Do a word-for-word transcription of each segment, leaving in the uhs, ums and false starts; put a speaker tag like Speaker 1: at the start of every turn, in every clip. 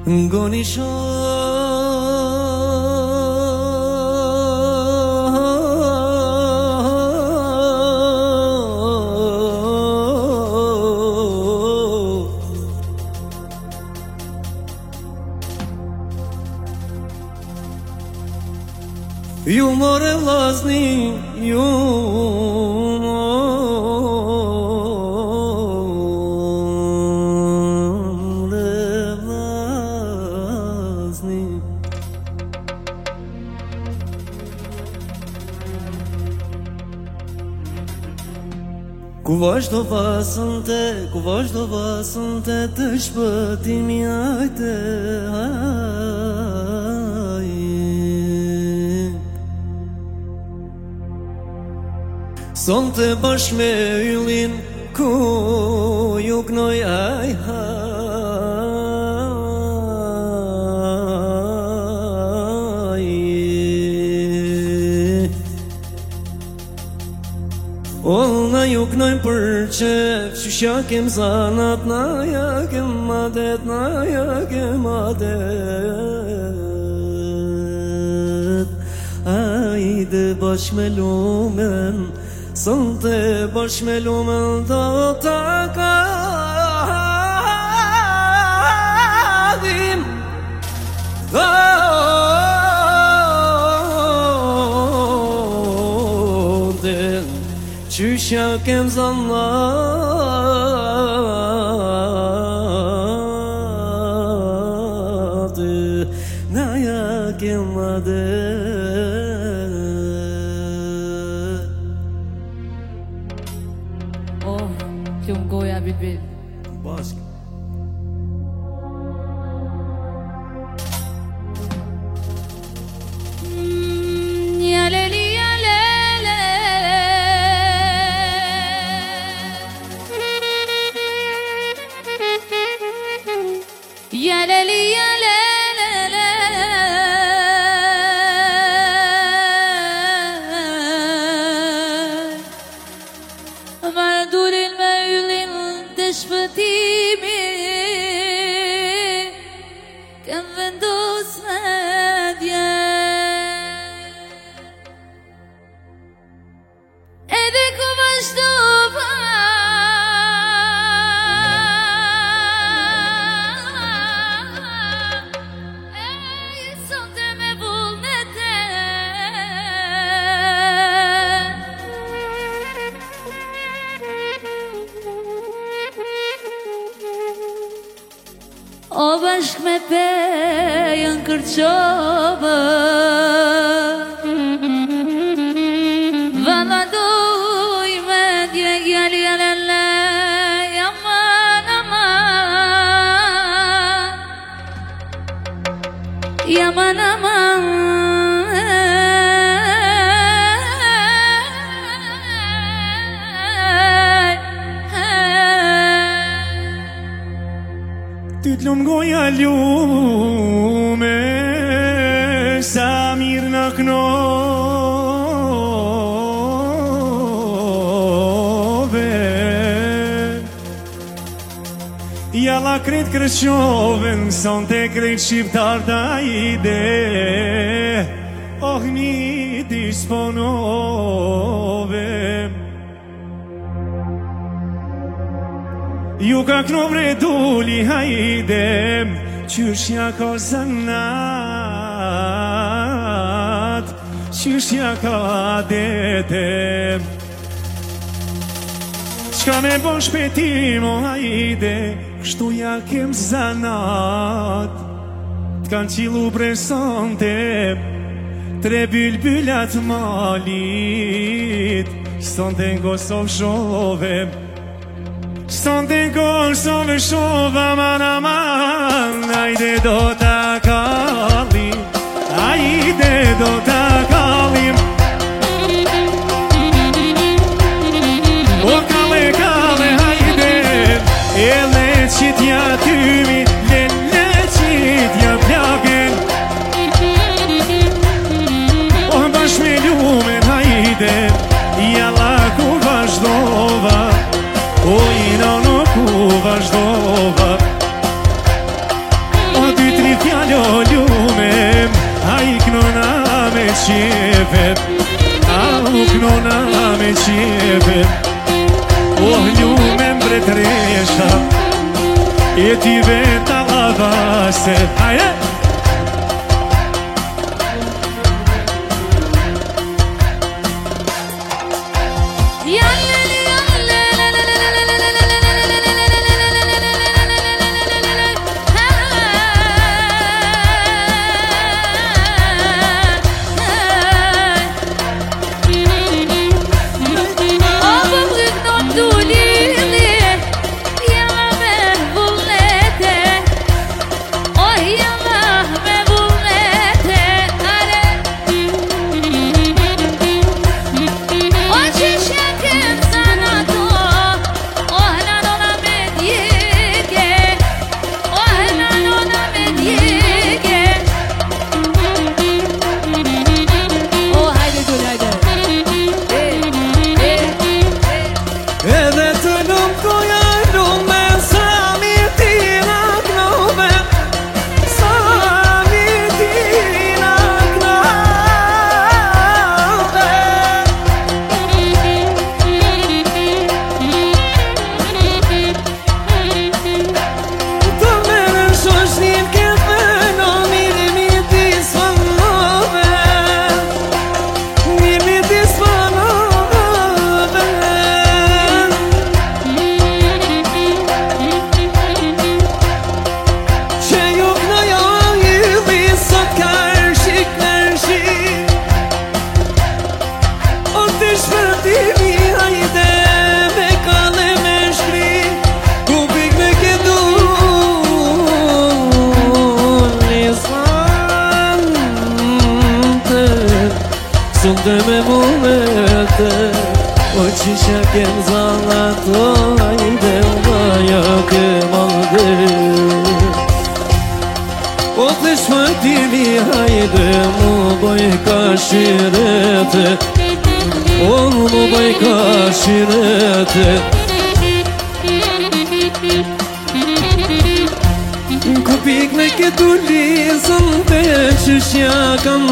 Speaker 1: Ngoni Ju more vlazni, ju more vlazni. Ku vazhdo vasën te, ku vazhdo vasën te të shpëtimi ajte Son të bashk me yllin ku ju gnoj aj haj O na ju gnojnë për qef Qysha kem zanat na ja kem madet Na ja kem madet Ajde bashk me lumen Son të bashk me lumen do të kadim Dodin Qysha kem zanat Na ja kem madet
Speaker 2: Shumë goja bit-bit
Speaker 1: Bashk
Speaker 2: Ja leli, ja lele Ja leli, ja lele Ma dulin me yllin të shpëtimi Kam vendos me dje Edhe ku vazhdova E sonte me vullnete O bashk me pejën kërqovë Valla doj me dje gjali alele Jaman, aman Jaman, aman
Speaker 3: Ty t'lum goja lume Sa mirë në knove Jalla kret kërqove Son të kret shqiptar të ide Oh një disponove Ju ka knovre duli hajde Qyshja ka zanat Qyshja ka dete Qka me bon shpetim o hajde Kështu ja kem zanat T'kan qilu presante Tre bylbylat malit Sonte në Kosovë shove Sonte në Kosovë shove Aman, aman Ajde do t'a kallim Ajde do t'a kallim O kale kale hajde E le qitja tymi Le le qitja plaken O bash me lumen hajde Jalla ku vazhdova O ina në ku vazhdova O dy qefet Nuk nona me qefet Oh lume mbretresha E ti veta lavaset Aje!
Speaker 1: Sunde me mumete O qisha kem zanat O ajde umaja kem alde O të shmëtimi hajde Mu bëj ka shirete O mu bëj ka shirete Kupik me këtu lisën Të qëshja kam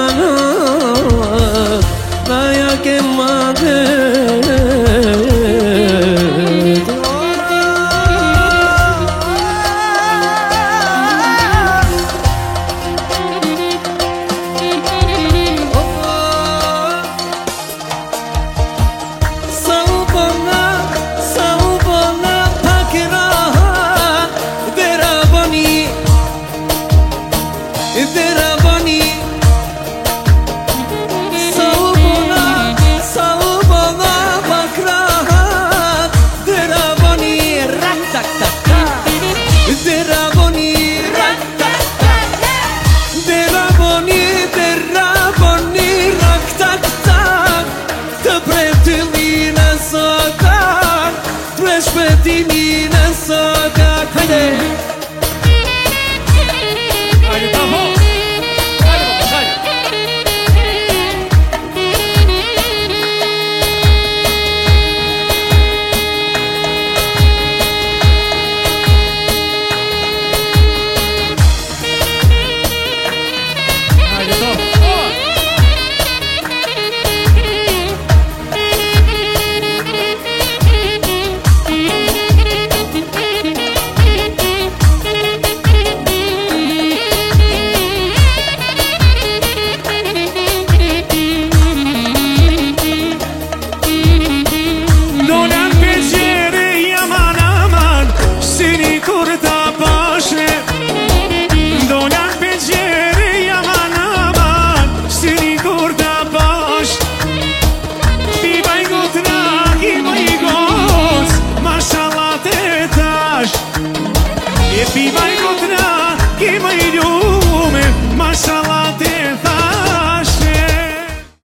Speaker 1: zanat Na ja kem madet Sa u bona, sa u bona pak rahat Dera bani, dera bani Sa u bona, sa u bona pak rahat Dera bani, rak tak tak tak Dera bani, rak tak tak Dera bani, dera bani, rak tak tak Të pretëllina sokak Preshpetinin e sokak Hajde! Hajde, tamo! Hajde, hajde! Hajde, tamo! Dolan peqere jaman aman Sini kur ta pashe Dolan peqere jaman aman Sini kur ta pash Ti bajgut naki bajgut Mashallah te tash E pi